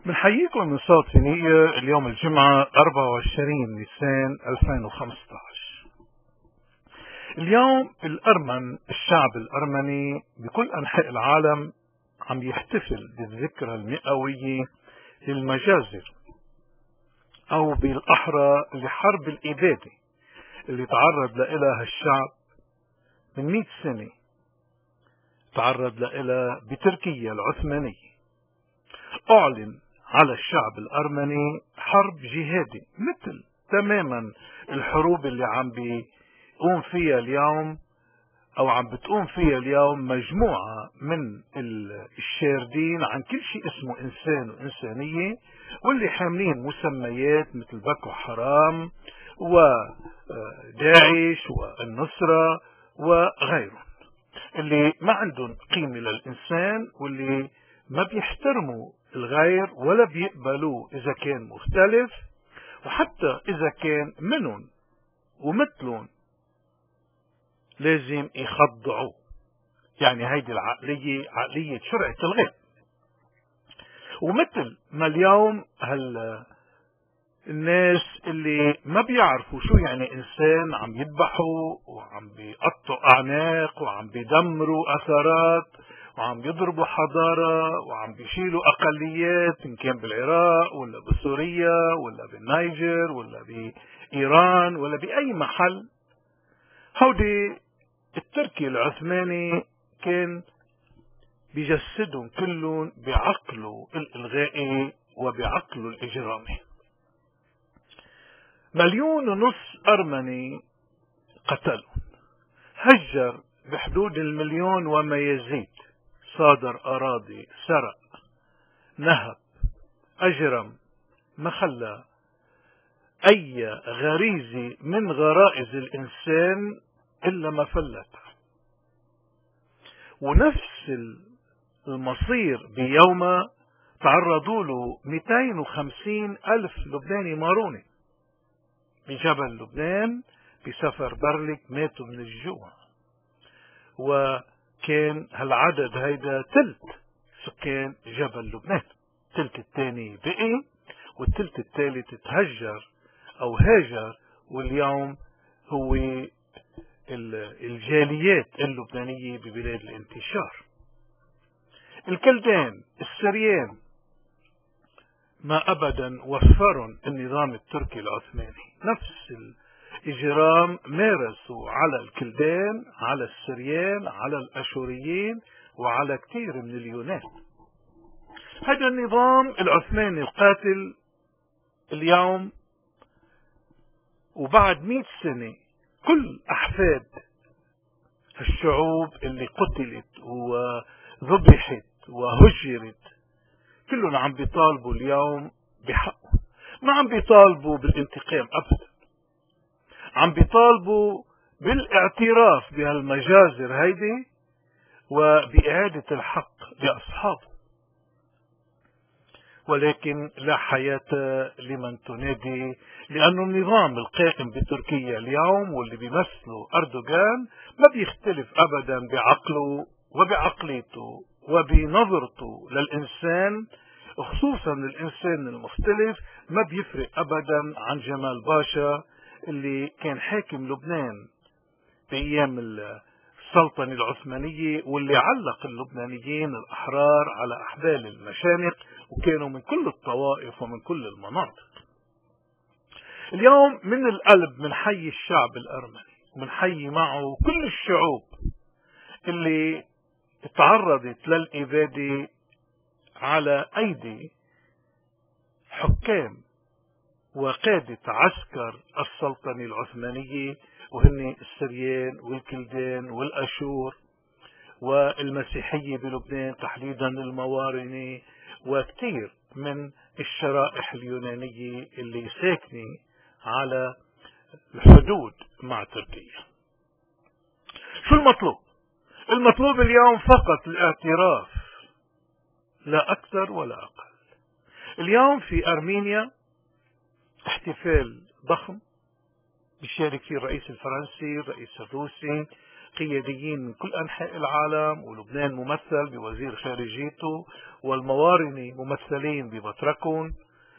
بنحييكم من صوت فينية. اليوم الجمعة 24 نيسان 2015. اليوم الشعب الأرمني بكل أنحاء العالم عم يحتفل بالذكرى المئوية للمجازر، أو بالأحرى لحرب الإبادة اللي تعرض لها الشعب من 100 سنة. تعرض لها بتركيا العثمانية. أعلن على الشعب الأرمني حرب جهادي، مثل تماما الحروب اللي عم بيقوم فيها اليوم أو عم بتقوم فيها اليوم مجموعة من الشاردين عن كل شيء اسمه إنسان وإنسانية، واللي حاملين مسميات مثل بكو حرام وداعش والنصرة وغيرهم، اللي ما عندهم قيمة للإنسان، واللي ما بيحترموا الغير ولا بيقبلوه إذا كان مختلف، وحتى إذا كان منهم ومثلهم لازم يخضعوه. يعني هيدي العقلية عقلية شرعة الغيب. ومثل ما اليوم الناس اللي ما بيعرفوا شو يعني إنسان عم يذبحوا وعم بيقطعوا أعناق وعم بيدمروا أثارات وعم بيضربوا حضارة وعم بيشيلوا أقليات، إن كان بالعراق ولا بسوريا ولا بالنيجر ولا بإيران ولا بأي محل. هودي التركي العثماني كان بيجسدهم كلهم بعقله الإلغائي وبعقله الإجرامي. 1.5 مليون أرمني قتلوا، هجر بحدود 1,000,000 وما يزيد، صادر أراضي، سرق، نهب، أجرم، ما خلى أي غريزة من غرائز الإنسان إلا ما فلت. ونفس المصير بيوم تعرضوا له 250,000 لبناني ماروني بجبل لبنان بسفر برلك، ماتوا من الجوع. وكان هالعدد هيدا تلت سكان جبل لبنان، التلت الثاني بقي والتلت الثالث تهجر أو هاجر، واليوم هو الجاليات اللبنانية ببلاد الانتشار. الكلدان السريان ما أبدا وفرن النظام التركي العثماني. نفس الإجرام مارسوا على الكلدان، على السريان، على الأشوريين، وعلى كثير من اليونان. هذا النظام العثماني القاتل اليوم وبعد 100 سنة كل أحفاد الشعوب اللي قتلت وذبحت وهجرت كلهم عم بيطالبوا اليوم بحقه. ما عم بيطالبوا بالانتقام أبدا، عم بيطالبوا بالاعتراف بهالمجازر هيدي وبإعادة الحق لأصحابه. ولكن لا حياة لمن تنادي، لأن النظام القائم بتركيا اليوم واللي بيمثله أردوغان ما بيختلف أبدا بعقله وبعقليته وبنظرته للإنسان، خصوصا الإنسان المختلف. ما بيفرق أبدا عن جمال باشا اللي كان حاكم لبنان بأيام السلطنة العثمانية، واللي علق اللبنانيين الأحرار على أحبال المشانق، وكانوا من كل الطوائف ومن كل المناطق. اليوم من القلب منحيي الشعب الأرمني ومنحيي معه كل الشعوب اللي تعرضت للإبادة على أيدي حكام وقادة عسكر السلطنة العثمانية، وهن السريان والكلدان والأشور والمسيحية بلبنان تحديدا الموارنة، وكثير من الشرائح اليونانية اللي ساكنة على الحدود مع تركيا. شو المطلوب؟ المطلوب اليوم فقط الاعتراف، لا أكثر ولا أقل. اليوم في أرمينيا احتفال ضخم بيشارك فيه الرئيس الفرنسي، الرئيس الروسي، قياديين من كل أنحاء العالم، ولبنان ممثل بوزير خارجيته، والموارنة ممثلين ببطركون،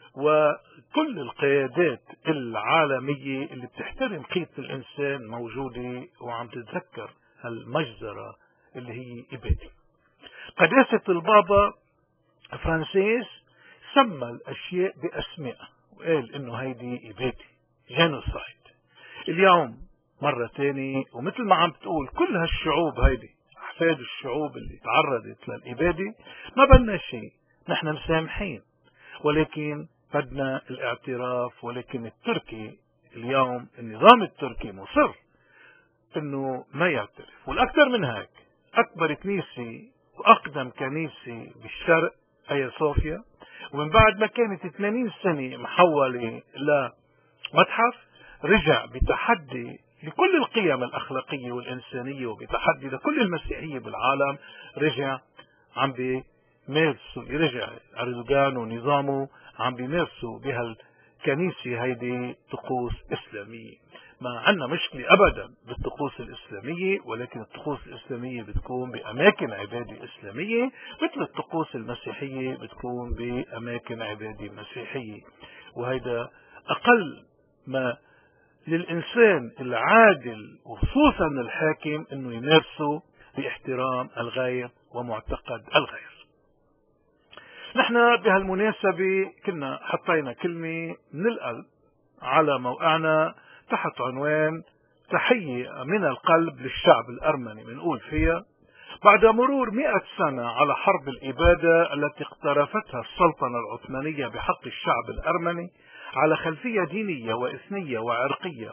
وكل القيادات العالمية اللي بتحترم قيمة الإنسان موجودة وعم تتذكر هالمجزرة اللي هي إبادة. قداسة البابا فرانسيس سمى الأشياء بأسماء وقال إنه هيدي إبادة، جينوسايد. اليوم مرة تانية ومثل ما عم تقول كل هالشعوب هيدي أحفاد الشعوب اللي تعرضت للإبادة، ما بدنا شيء، نحن مسامحين، ولكن بدنا الاعتراف. ولكن التركي اليوم النظام التركي مصر انه ما يعترف. والاكثر من هيك، اكبر كنيسة واقدم كنيسة بالشرق ايا صوفيا، ومن بعد ما كانت 80 سنة محولة لمتحف، رجع بتحدي لكل القيم الاخلاقية والانسانية وبتحدي لكل المسيحية بالعالم. رجع عم بيمارسوا، رجع اردوغان ونظامه عم بيمارسوا بهالكنيسة هيدي طقوس اسلامية. ما عندنا مشكلة ابدا بالطقوس الاسلامية، ولكن الطقوس الاسلامية بتكون باماكن عبادة اسلامية، مثل الطقوس المسيحية بتكون باماكن عبادة مسيحية. وهيدا اقل ما للإنسان العادل وخصوصا الحاكم انه يمارسه باحترام الغير ومعتقد الغير. نحن بهالمناسبة كنا حطينا كلمة من القلب على موقعنا تحت عنوان تحية من القلب للشعب الأرمني. بنقول فيها: بعد مرور 100 سنة على حرب الإبادة التي اقترفتها السلطنة العثمانية بحق الشعب الأرمني على خلفية دينية وإثنية وعرقية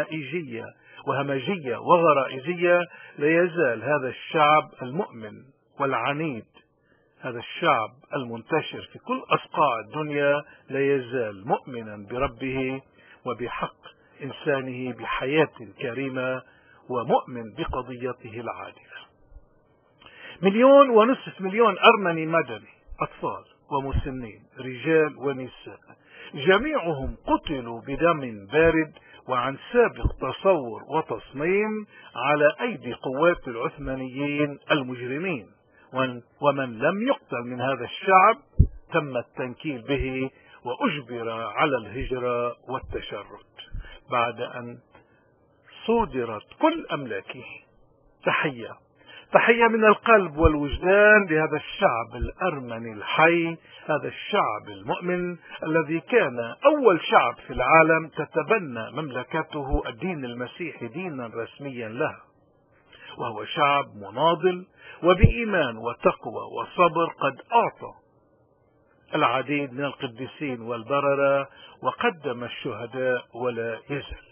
وهمجية وغرائزية، لا يزال هذا الشعب المؤمن والعنيد، هذا الشعب المنتشر في كل أصقاع الدنيا، لا يزال مؤمنا بربه وبحق إنسانه بحياة كريمة، ومؤمن بقضيته العادلة. 1.5 مليون أرمني مدني، أطفال ومسنين، رجال ونساء، جميعهم قتلوا بدم بارد وعن سابق تصور وتصميم على أيدي قوات العثمانيين المجرمين. ومن لم يقتل من هذا الشعب تم التنكيل به وأجبر على الهجرة والتشرد بعد أن صودرت كل أملاكه. تحية من القلب والوجدان لهذا الشعب الأرمني الحي، هذا الشعب المؤمن الذي كان أول شعب في العالم تتبنى مملكته الدين المسيحي دينا رسميا لها، وهو شعب مناضل وبإيمان وتقوى وصبر قد أعطى العديد من القديسين والبررة وقدم الشهداء ولا يزال.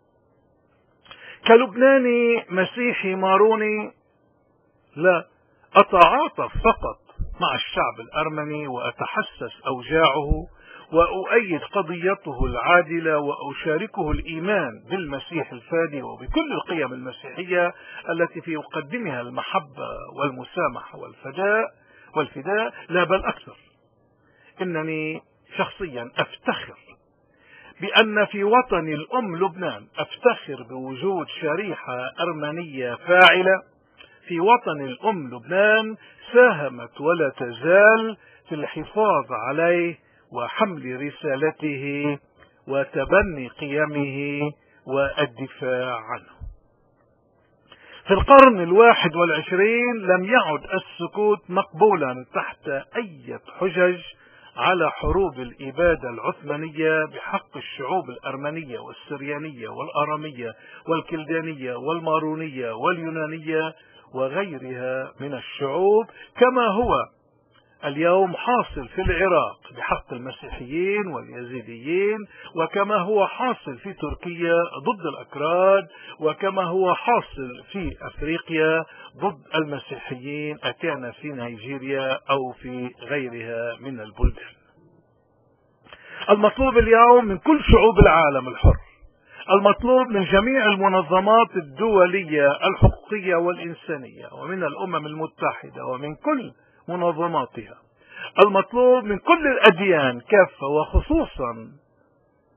كلبناني مسيحي ماروني لا أتعاطف فقط مع الشعب الأرمني وأتحسس أوجاعه وأؤيد قضيته العادلة وأشاركه الإيمان بالمسيح الفادي وبكل القيم المسيحية التي في يقدمها المحبة والمسامحة والفداء، لا بل أكثر. إنني شخصيا أفتخر بأن في وطني الأم لبنان، أفتخر بوجود شريحة أرمنية فاعلة في وطن الأم لبنان ساهمت ولا تزال في الحفاظ عليه وحمل رسالته وتبني قيمه والدفاع عنه. في القرن 21 لم يعد السكوت مقبولا تحت أي حجج على حروب الإبادة العثمانية بحق الشعوب الأرمنية والسريانية والأرامية والكلدانية والمارونية واليونانية وغيرها من الشعوب، كما هو اليوم حاصل في العراق بحق المسيحيين واليزيديين، وكما هو حاصل في تركيا ضد الأكراد، وكما هو حاصل في أفريقيا ضد المسيحيين، أكان في نيجيريا أو في غيرها من البلدان. المطلوب اليوم من كل شعوب العالم الحر، المطلوب من جميع المنظمات الدولية الحقوقية والإنسانية ومن الأمم المتحدة ومن كل منظماتها، المطلوب من كل الأديان كافة وخصوصا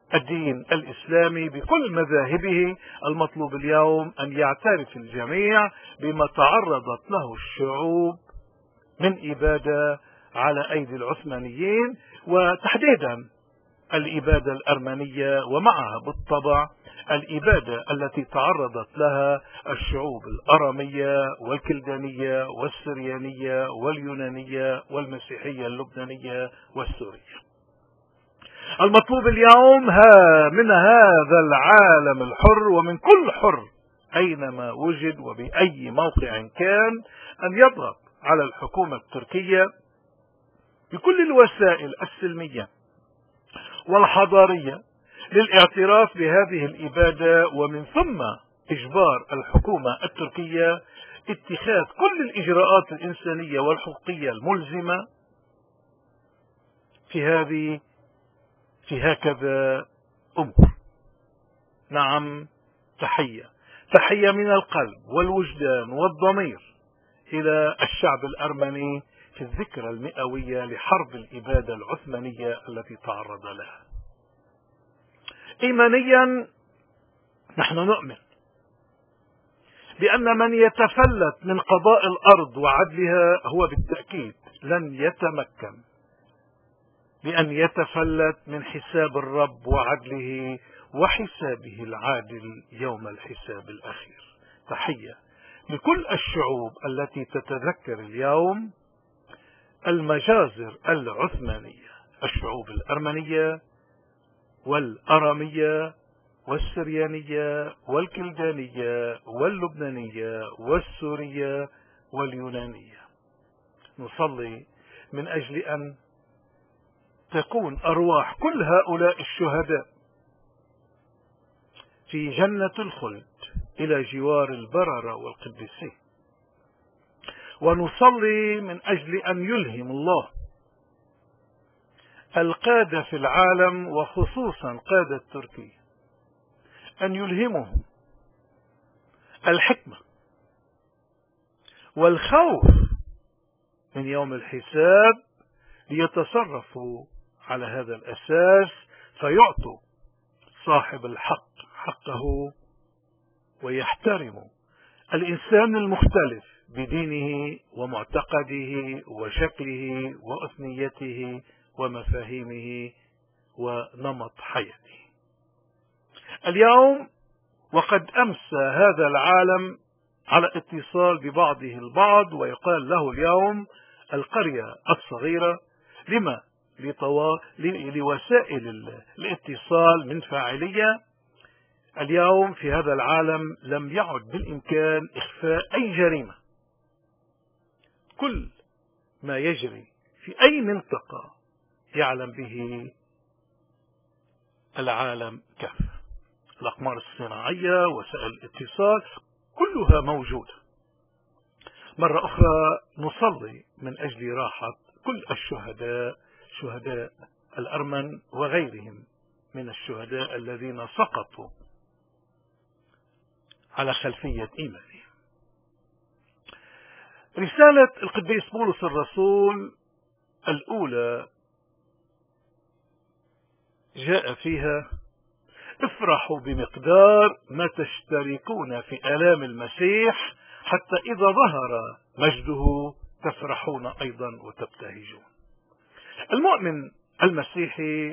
الدين الإسلامي بكل مذاهبه. المطلوب اليوم أن يعترف الجميع بما تعرضت له الشعوب من إبادة على أيدي العثمانيين، وتحديدا الإبادة الأرمنية، ومعها بالطبع الإبادة التي تعرضت لها الشعوب الأرامية والكلدانية والسريانية واليونانية والمسيحية اللبنانية والسورية. المطلوب اليوم من هذا العالم الحر ومن كل حر أينما وجد وبأي موقع كان أن يضغط على الحكومة التركية بكل الوسائل السلمية والحضارية للاعتراف بهذه الإبادة، ومن ثم إجبار الحكومة التركية اتخاذ كل الإجراءات الإنسانية والحقوقية الملزمة في هكذا أمور. نعم، تحية من القلب والوجدان والضمير إلى الشعب الأرمني في الذكرى المئوية لحرب الإبادة العثمانية التي تعرض لها. إيمانيا نحن نؤمن بأن من يتفلت من قضاء الأرض وعدلها هو بالتأكيد لن يتمكن بأن يتفلت من حساب الرب وعدله وحسابه العادل يوم الحساب الأخير. تحية لكل الشعوب التي تتذكر اليوم المجازر العثمانية، الشعوب الأرمنية والأرامية والسريانية والكلدانية واللبنانية والسورية واليونانية. نصلي من أجل أن تكون أرواح كل هؤلاء الشهداء في جنة الخلد إلى جوار البررة والقديسين، ونصلي من أجل أن يلهم الله القادة في العالم وخصوصا قادة تركيا أن يلهمهم الحكمة والخوف من يوم الحساب ليتصرفوا على هذا الأساس، فيعطوا صاحب الحق حقه ويحترموا الإنسان المختلف بدينه ومعتقده وشكله وأثنيته ومفاهيمه ونمط حياته. اليوم وقد أمسى هذا العالم على اتصال ببعضه البعض، ويقال له اليوم القرية الصغيرة لوسائل الاتصال من فاعلية. اليوم في هذا العالم لم يعد بالإمكان إخفاء أي جريمة. كل ما يجري في أي منطقة يعلم به العالم كافة. الأقمار الصناعية، وسائل الاتصال، كلها موجودة. مرة أخرى نصلي من أجل راحة كل الشهداء، شهداء الأرمن وغيرهم من الشهداء الذين سقطوا على خلفية إيمانهم. رسالة القديس بولس الرسول الأولى جاء فيها: افرحوا بمقدار ما تشتركون في آلام المسيح، حتى إذا ظهر مجده تفرحون أيضا وتبتهجون. المؤمن المسيحي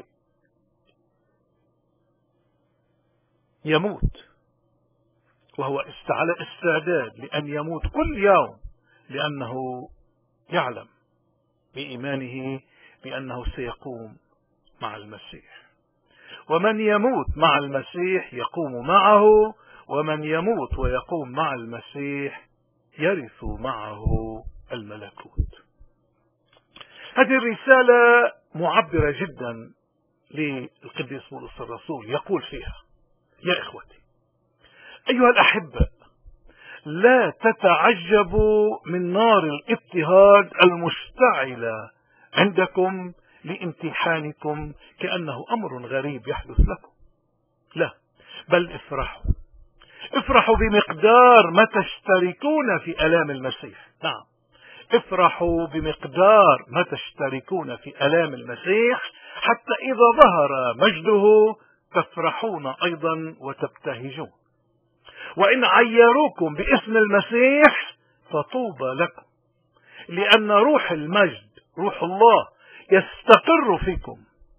يموت وهو على استعداد لأن يموت كل يوم، لأنه يعلم بإيمانه بأنه سيقوم مع المسيح. ومن يموت مع المسيح يقوم معه، ومن يموت ويقوم مع المسيح يرث معه الملكوت. هذه الرسالة معبرة جدا للقديس بولس الرسول، يقول فيها: يا إخوتي أيها الأحبة، لا تتعجبوا من نار الاضطهاد المشتعلة عندكم لامتحانكم كأنه أمر غريب يحدث لكم. لا، بل افرحوا بمقدار ما تشتركون في آلام المسيح. نعم، افرحوا بمقدار ما تشتركون في آلام المسيح، حتى إذا ظهر مجده تفرحون أيضا وتبتهجون. وإن عيروكم باسم المسيح فطوبى لكم، لأن روح المجد روح الله يستقر فيكم،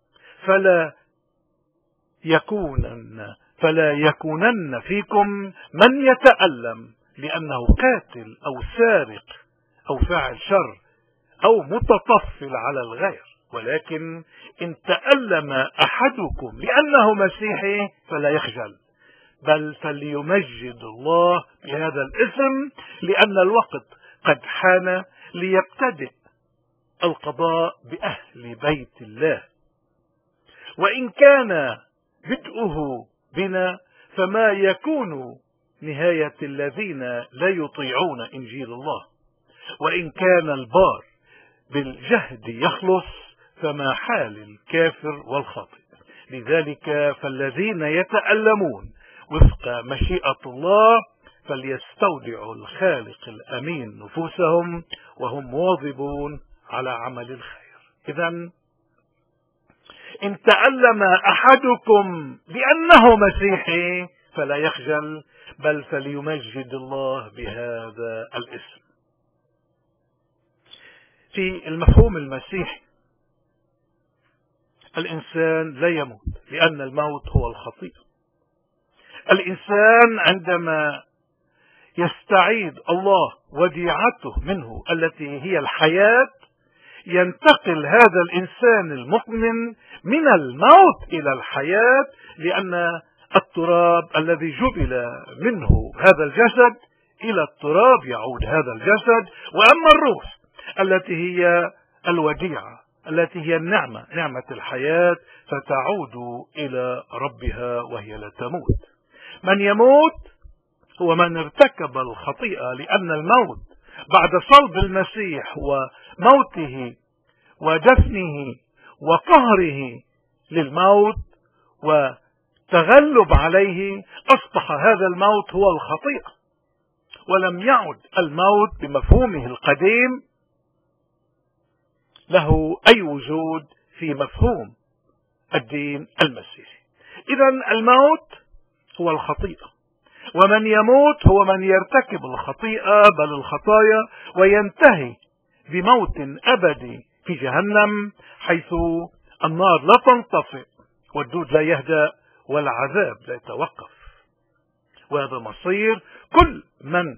فلا يكونن فيكم من يتألم لأنه قاتل أو سارق أو فاعل شر أو متطفل على الغير، ولكن إن تألم أحدكم لأنه مسيحي فلا يخجل، بل فليمجد الله بهذا الاسم، لأن الوقت قد حان ليبتدئ القضاء بأهل بيت الله. وإن كان بدءه بنا فما يكون نهاية الذين لا يطيعون إنجيل الله. وإن كان البار بالجهد يخلص فما حال الكافر والخاطئ. لذلك فالذين يتألمون وفق مشيئة الله فليستودعوا الخالق الأمين نفوسهم وهم مواظبون على عمل الخير. إذن إن تألم أحدكم لأنه مسيحي فلا يخجل، بل فليمجد الله بهذا الاسم. في المفهوم المسيحي الإنسان لا يموت، لأن الموت هو الخطيئة. الإنسان عندما يستعيد الله وديعته منه التي هي الحياة، ينتقل هذا الإنسان المؤمن من الموت إلى الحياة، لأن التراب الذي جبل منه هذا الجسد إلى التراب يعود هذا الجسد. وأما الروح التي هي الوديعة التي هي النعمة، نعمة الحياة، فتعود إلى ربها وهي لا تموت. من يموت هو من ارتكب الخطيئة، لأن الموت بعد صلب المسيح وموته ودفنه وقهره للموت وتغلب عليه أصبح هذا الموت هو الخطيئة، ولم يعد الموت بمفهومه القديم له أي وجود في مفهوم الدين المسيحي. إذن الموت هو الخطيئة، ومن يموت هو من يرتكب الخطيئة بل الخطايا، وينتهي بموت أبدي في جهنم، حيث النار لا تنطفئ والدود لا يهدأ والعذاب لا يتوقف. وهذا مصير كل من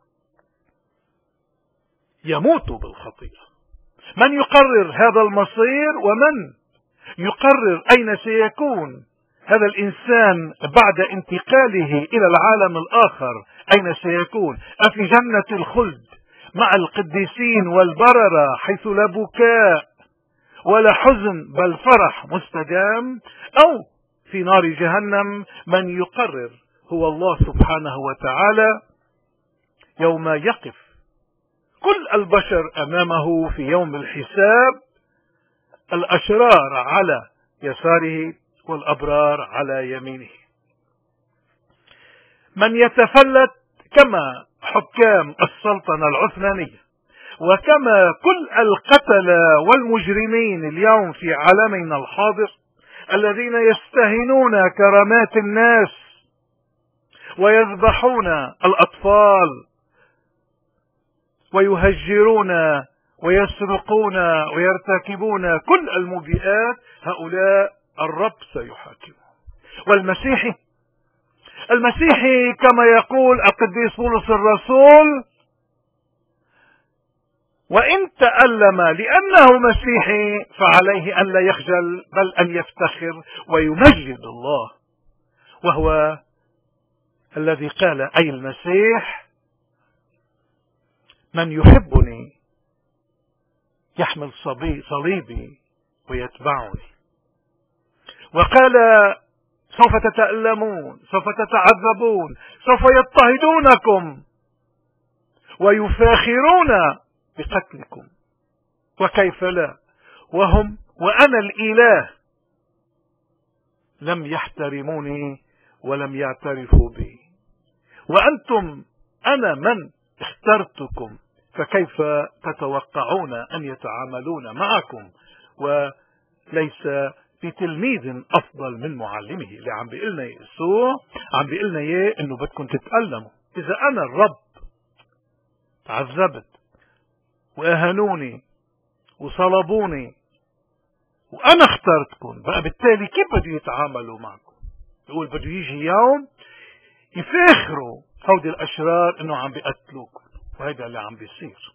يموت بالخطيئة. من يقرر هذا المصير ومن يقرر أين سيكون هذا الإنسان بعد انتقاله إلى العالم الآخر؟ أين سيكون؟ أفي جنة الخلد مع القديسين والبررة حيث لا بكاء ولا حزن بل فرح مستدام، أو في نار جهنم؟ من يقرر هو الله سبحانه وتعالى يوم يقف كل البشر أمامه في يوم الحساب، الأشرار على يساره والأبرار على يمينه. من يتفلت كما حكام السلطنة العثمانية وكما كل القتلة والمجرمين اليوم في عالمنا الحاضر، الذين يستهينون كرامات الناس ويذبحون الأطفال ويهجرون ويسرقون ويرتكبون كل المبيئات، هؤلاء الرب سيحاكمهم. المسيحي كما يقول القديس بولس الرسول: وإن تألم لأنه مسيحي فعليه أن لا يخجل بل أن يفتخر ويمجد الله، وهو الذي قال أي المسيح: من يحبني يحمل صليبي ويتبعني. وقال: سوف تتألمون، سوف تتعذبون، سوف يضطهدونكم ويفاخرون بقتلكم، وكيف لا وأنا الإله لم يحترموني ولم يعترفوا بي، وأنتم أنا من اخترتكم، فكيف تتوقعون أن يتعاملون معكم وليس بتلميذ أفضل من معلمه. اللي عم بيقلنا يسوع عم بيقلنا إياه إنه بدكم تتألموا. إذا أنا الرب تعذبت وأهانوني وصلبوني وأنا اخترتكم، بقى بالتالي كيف بده يتعاملوا معكم؟ يقول بده يجي يوم يفاخروا هودي الأشرار إنه عم بيقتلوكم، وهذا اللي عم بيصير.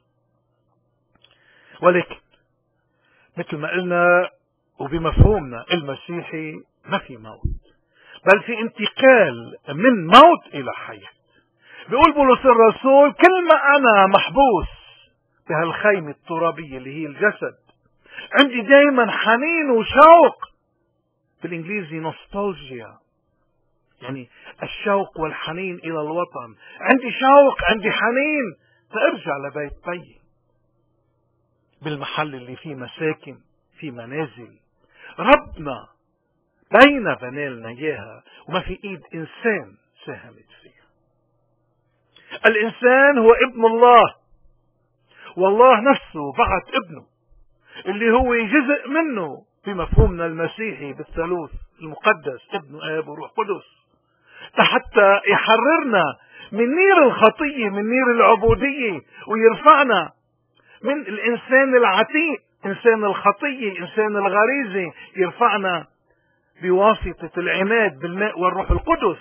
ولكن مثل ما قلنا وبمفهومنا المسيحي ما في موت، بل في انتقال من موت إلى حياة. بيقول بولس الرسول كل ما أنا محبوس بهالخيمة الترابية اللي هي الجسد، عندي دايما حنين وشوق، بالإنجليزي نوستالجيا، يعني الشوق والحنين إلى الوطن. عندي شوق، عندي حنين فأرجع لبيت بيي، بالمحل اللي فيه مساكن، فيه منازل ربنا بين بنالنا إياها، وما في إيد إنسان ساهمت فيها. الإنسان هو ابن الله، والله نفسه بعث ابنه اللي هو جزء منه بمفهومنا المسيحي بالثالوث المقدس، ابن آب وروح قدس، حتى يحررنا من نير الخطية، من نير العبودية، ويرفعنا من الإنسان العتيق، إنسان الخطية، إنسان الغريزة، يرفعنا بواسطة العماد بالماء والروح القدس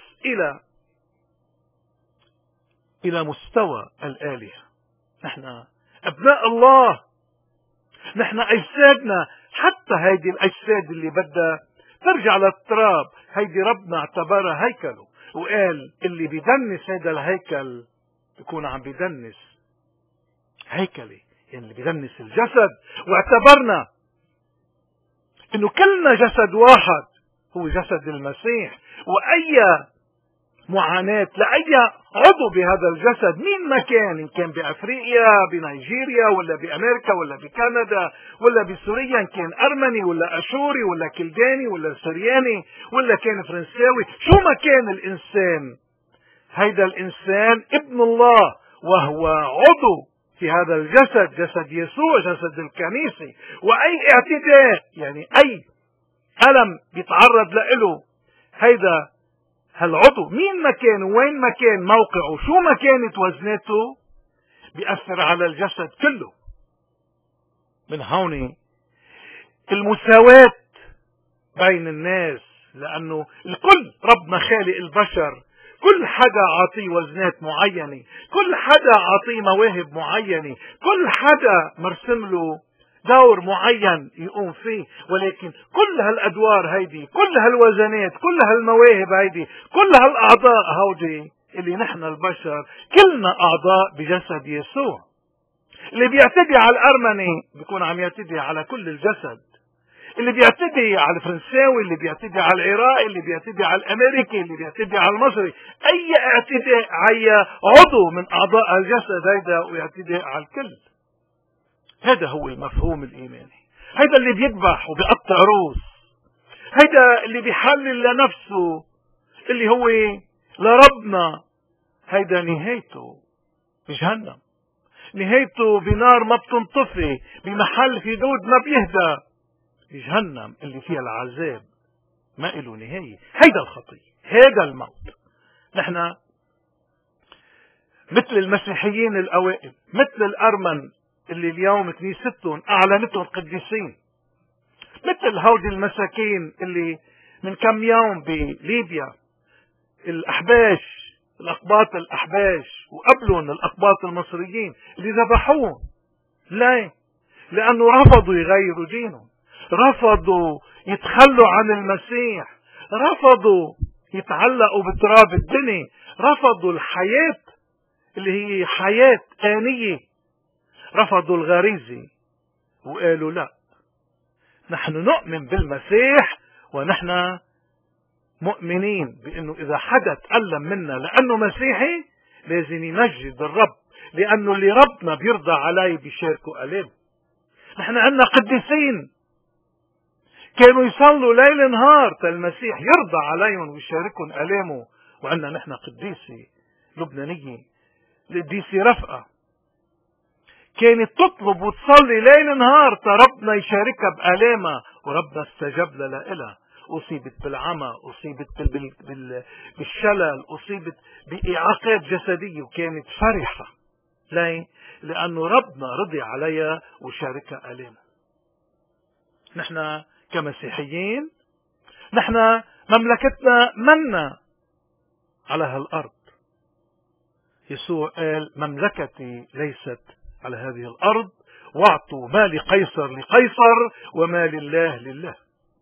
إلى مستوى الآلهة. نحن أبناء الله، نحن أجسادنا، حتى هيدي الأجساد اللي بدها ترجع للتراب، هيدي ربنا اعتبرها هيكله، وقال اللي بيدنس هذا الهيكل بيكون عم بيدنس هيكلي، يعني اللي بيدنس الجسد. واعتبرنا انه كلنا جسد واحد هو جسد المسيح، واي معاناة لأي عضو بهذا الجسد مين ما كان، إن كان بأفريقيا، بنيجيريا، ولا بأمريكا، ولا بكندا، ولا بسوريا، إن كان أرمني ولا أشوري ولا كلداني ولا سرياني ولا كان فرنساوي، شو ما كان الإنسان، هيدا الإنسان ابن الله، وهو عضو في هذا الجسد، جسد يسوع، جسد الكنيسة. وأي اعتداء، يعني أي ألم بيتعرض له هيدا هالعضو، مين ما كان وين ما كان موقعه، شو ما كانت وزنته، بيأثر على الجسد كله. من هون المساواة بين الناس، لأنه الكل ربنا خالق البشر، كل حدا عطيه وزنات معينة، كل حدا عطيه مواهب معينة، كل حدا مرسم له دور معين يقوم فيه. ولكن كل هالأدوار هيدي، كل هالوزنات، كل هالمواهب هيدي، كل هالأعضاء هودي اللي نحن البشر كلنا أعضاء بجسد يسوع. اللي بيعتدي على الأرمني بيكون عم يعتدي على كل الجسد، اللي بيعتدي على الفرنساوي، اللي بيعتدي على العراقي، اللي بيعتدي على الأمريكي، اللي بيعتدي على المصري، أي اعتداء على عضو من أعضاء الجسد هيدا ويعتدي على الكل. هذا هو المفهوم الإيماني. هذا اللي بيذبح وبيقطع روس، هذا اللي بيحلل لنفسه اللي هو لربنا، هذا نهايته بجهنم، نهايته بنار ما بتنطفي، بمحل في دود ما بيهدى، بجهنم اللي فيها العذاب ما له نهاية. هيدا الخطية، هيدا الموت. نحن مثل المسيحيين الأوائل، مثل الأرمن اللي اليوم كنيستهم أعلنتهم قديسين، مثل هودي المساكين اللي من كم يوم بليبيا الأحباش، الأقباط الأحباش، وقبلهم الأقباط المصريين اللي ذبحوهم. ليه؟ لأنه رفضوا يغيروا دينهم، رفضوا يتخلوا عن المسيح، رفضوا يتعلقوا بتراب الدنيا، رفضوا الحياة اللي هي حياة آنية، رفضوا الغريزة وقالوا لا، نحن نؤمن بالمسيح، ونحن مؤمنين بأنه إذا حدا تألم منا لأنه مسيحي لازم يمجد الرب، لأنه اللي ربنا بيرضى عليه بيشاركوا ألام. نحن عندنا قديسين كانوا يصلوا ليل نهار المسيح يرضى عليهم ويشاركهم ألامه. وعندنا نحن قديسة لبنانية، القديسة رفقة، كانت تطلب وتصلي ليل نهار ربنا يشاركها بألامها وربنا استجاب لها، أصيبت بالعمى، أصيبت بالشلل، أصيبت بإعاقات جسدية وكانت فرحة. ليه؟ لأنه ربنا رضي عليها وشاركها آلامه. نحن كمسيحيين نحن مملكتنا منا على هالأرض. يسوع قال مملكتي ليست على هذه الأرض، واعطوا ما لقيصر لقيصر وما لله لله.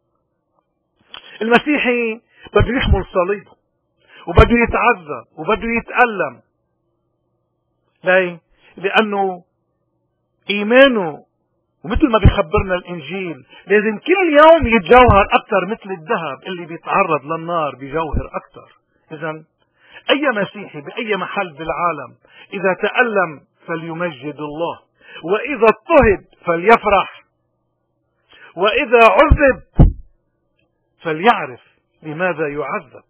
المسيحي بده يحمل صليبه وبده يتعذب وبده يتألم. ليه؟ لأنه إيمانه ومثل ما بيخبرنا الإنجيل لازم كل يوم يتجوهر أكثر، مثل الذهب اللي بيتعرض للنار بيجوهر أكثر. إذن أي مسيحي بأي محل بالعالم إذا تألم فليمجد الله، وإذا اضطهد فليفرح، وإذا عذب فليعرف لماذا يعذب.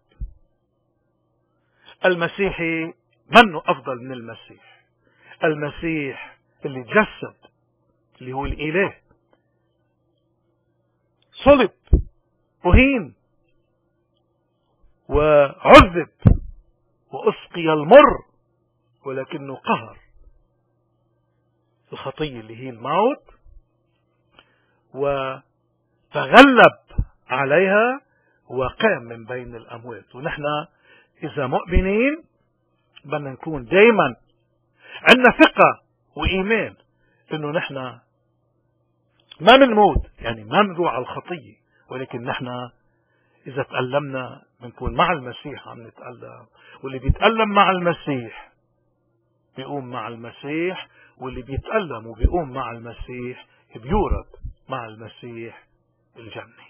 المسيحي منه أفضل من المسيح. المسيح اللي تجسد اللي هو الإله صلب أهين وعذب وأسقي المر، ولكنه قهر الخطية اللي هي الموت وتغلب عليها وقام من بين الأموات. ونحن إذا مؤمنين بدنا نكون دايما عندنا ثقة وإيمان إنه نحن ما بنموت، يعني ما بنروح على الخطية، ولكن نحن إذا تألمنا بنكون مع المسيح عم نتألم. واللي بيتألم مع المسيح بيقوم مع المسيح، واللي بيتألم وبيقوم مع المسيح بيورد مع المسيح الجنة.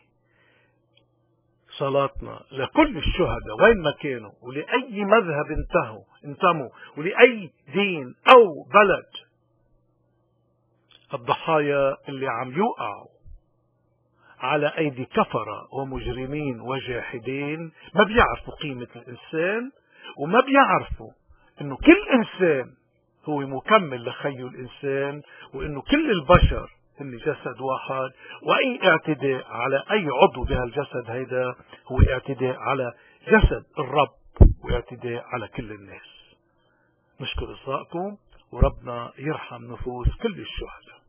صلاتنا لكل الشهداء وين ما كانوا ولأي مذهب انتموا ولأي دين أو بلد، الضحايا اللي عم يوقعوا على أيدي كفرة ومجرمين وجاحدين ما بيعرفوا قيمة الإنسان، وما بيعرفوا إنه كل إنسان هو مكمل لخيو الإنسان، وإنه كل البشر هم جسد واحد، وأي اعتداء على أي عضو بهالجسد هيدا هو اعتداء على جسد الرب واعتداء على كل الناس. نشكر إصغائكم وربنا يرحم نفوس كل الشهداء.